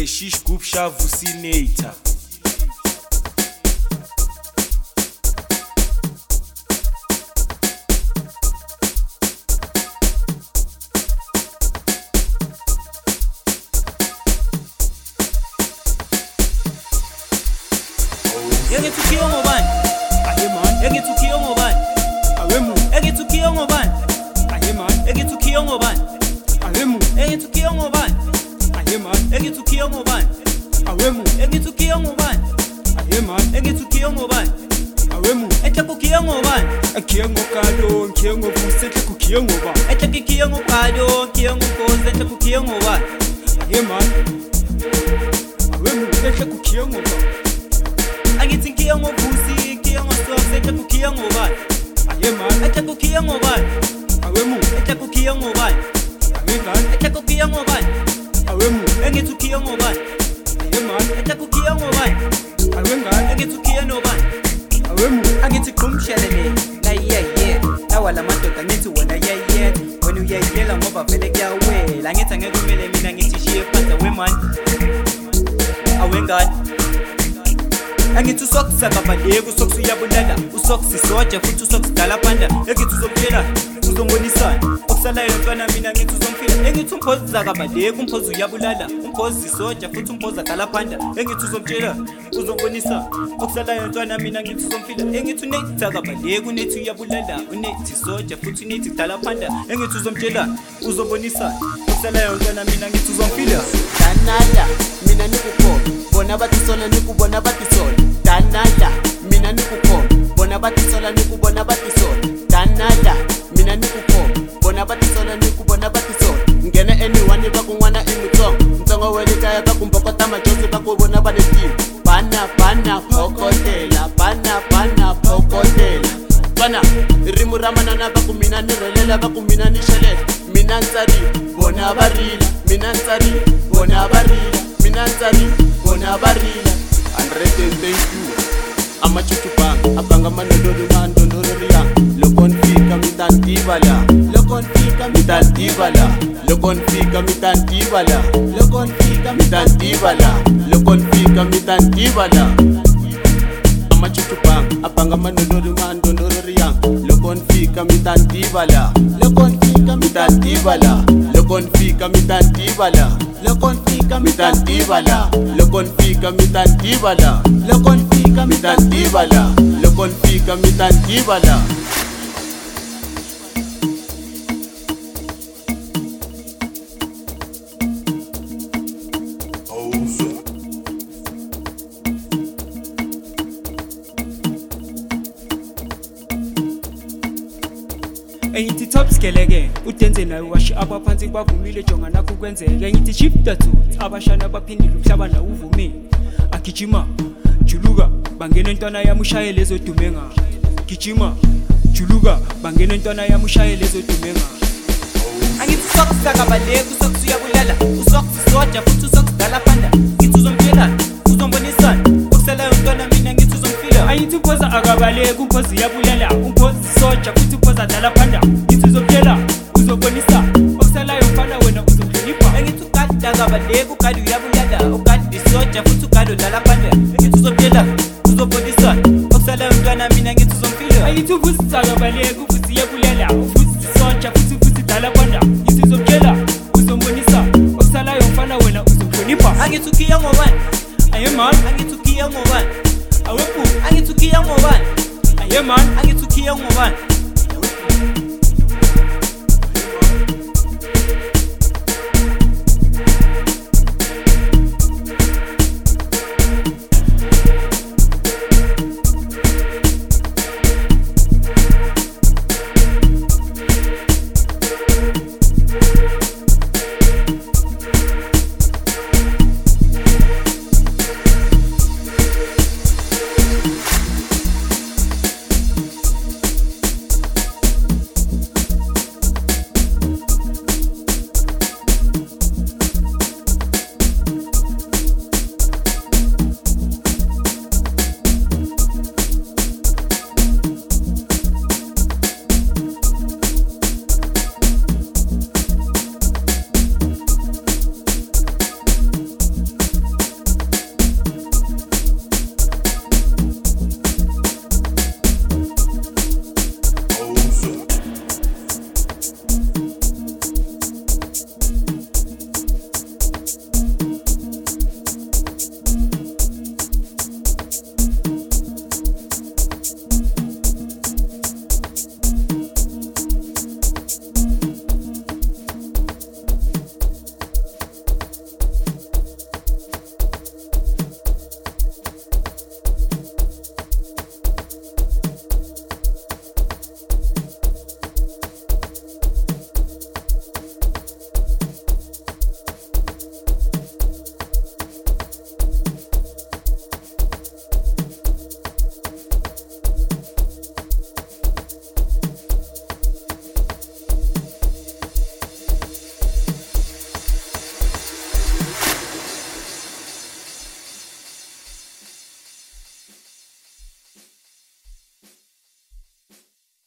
shish group shavusinator. Ege tukiyo ngobani? Aye man. Ege tukiyo ngobani? Awemu. Ege tukiyo ngobani? Aye man. Ege tukiyo ngobani? Awemu. Ege tukiyo ngobani? Aye man. Ege tukiyo ngobani? Awemu. Ege tukiyo ngobani? Aye man. Ege tukiyo ngobani? Awemu. Etle kukiyo ngobani? Akiyo ngokalo, nkiyo ngovusetle kukiyo ngoba. Etle kikiyo ngokado, kiyo ngokoze, etle kukiyo ngobani? Aye man. Awemu. Etle kukiyo ngoba. Angithi kiyo ngovusi, kiyo ngosokse, etle kukiyo ngobani? Aye man. Etle kukiyo ngobani? Awemu. Etle kukiyo ngobani? Aye man. Etle kukiyo ngobani? Awemu. Engithi ukiyo ngobani? Aye man. Etle kukiyo ngobani? Awe ngani. Engithi ukiyo nobani? Awemu. Angithi qhumshelele la yeah awala madoda ngithi wona yeah wena uyayela ngoba vele kuyawela ngithi angeke kumele mina ngithi shiye phansi weman awengani angithi usokusaka badeko usokusuyabulala usokusisoja futhi usokusidala phanda engithi uzomtshela uzongonisana okusalayo mntwana mina ngithi uzomfila engithi umphozi zaka badeko umphozi uyabulala umphozi sisoja futhi umphozi akala phanda engithi uzomtshela uzongonisana okusalayo mntwana mina ngithi uzomfila engithi unethi zaka badeko unethi uyabulala unethi soja futhi unethi dala phanda engithi uzomtshela uzobonisana okusalayo mntwana mina ngithi uzomfila danada mina nikukhona bona bathisola nikubona bathisola danada mina nikukhona bona bathisola nikubona bathisola danada mina nikukhona bona bathisola nikubona bathisola ngena anyone bakun'wana mutsongo wele kaya bakumbokota majosi bakubona banetini bana phokotela bana phokotela bana rimu ra manana bakumina ni relela bakumina ni shelela mina ntsari bona barila mina ntsari bona barila mina ntsari bona barila 100 thank you amachuchu bang abanga manodoro mandondoro riya loko nfika mitantivala loko nfika mitantivala loko nfika mitantivala loko nfika mitantivala loko nfika mitantivala amachuchu bang abanga manodoro mandondoro riya loko nfika mitantivala loko nfika mitantivala loko nfika mitantivala loko nfika mitantivala loko nfika mitantivala loko nfika mitantivala loko nfika mitantivala Engithi top skeleke udenze naye washi abaphansi bavumile jonga nakho kwenzeke engithi shift two abashana abaphindile umhlaba nawo uvumile agijima juluka bangena intwana yami ushaye lezo dumenga gijima juluka bangena intwana yami ushaye lezo dumenga angithi usokusaka badeko usokusuyabulala usokusisoja futhi usokusidala phanda ngithi uzomtshela uzombonisana okusalayo mntwana mina ngithi uzomfila angithi umphoza akabaleka umphozi yabulala umphozi soja futhi umphoza dala phanda ngithi uzomtshela uzobonisa okusalayo mfana wena uzomhlonipha engithi ukade akabadeko ukade uyabulala ukade isoja futhi ukade udala phanda engithi uzomtshela uzobonisana okusalayo mntwana mina ngithi uzomfila angithi uvusi akabaleka uvusi yabulala uvusi soja futhi dala phanda ngithi uzomtshela uzombonisa okusalayo mfana wena uzomhlonipha angithi ukiya ngobani aye man angithi ukiya ngobani awephu angithi ukiya ngobani aye man angithi ukiya ngobani